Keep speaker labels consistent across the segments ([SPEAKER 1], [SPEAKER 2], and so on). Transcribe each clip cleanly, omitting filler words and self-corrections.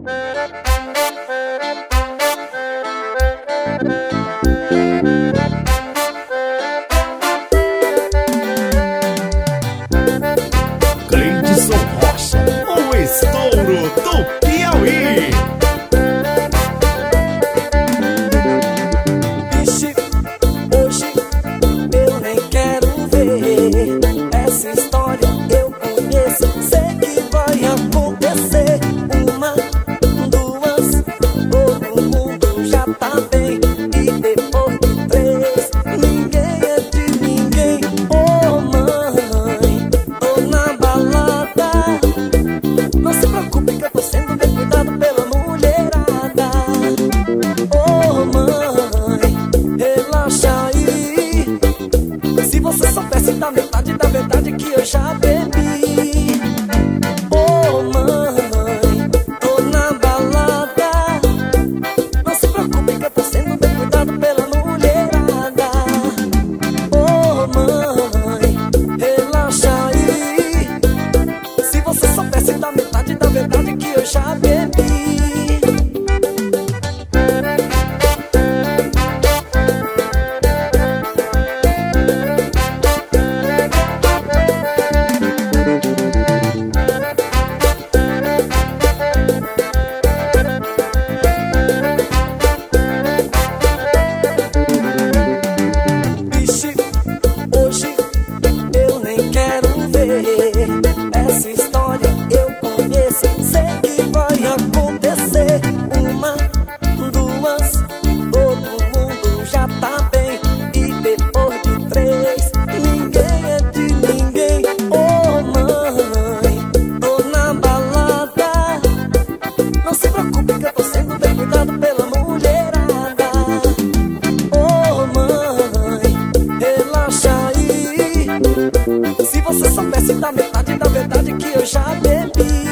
[SPEAKER 1] Cleidson Rocha, o estouro do Piauí.
[SPEAKER 2] Vixe, hoje eu nem quero ver essa história. Eu conheço, sei que vai acontecer. Uma, duas, todo mundo já tá bem. E depois de três, ninguém é de ninguém. Oh mãe, tô na balada. Não se preocupe que eu tô sendo bem cuidado pela mulherada. Oh mãe, relaxa aí. Se você soubesse da metade da verdade que eu já bebi. Oh mãe, tô na balada. Não se preocupe que eu tô sendo bem cuidado pela mulherada. Oh mãe, relaxa aí. Se você soubesse da metade da verdade que eu já bebi. Vixe, hoje eu nem quero ver essa história. Eu conheço, sei que vai acontecer. Uma, duas, todo mundo já tá bem. E depois de três, ninguém é de ninguém. Oh mãe, tô na balada. Não se preocupe que eu tô sendo bem cuidado pela mulherada. Oh mãe, relaxa aí. Se você soubesse da metade da verdade que eu já bebi.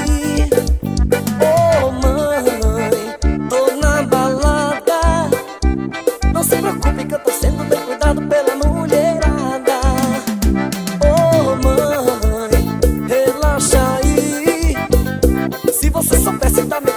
[SPEAKER 2] Oh mãe, tô na balada. Não se preocupe que eu tô sendo bem cuidado pela mulherada. Oh mãe, relaxa aí. Se você soubesse da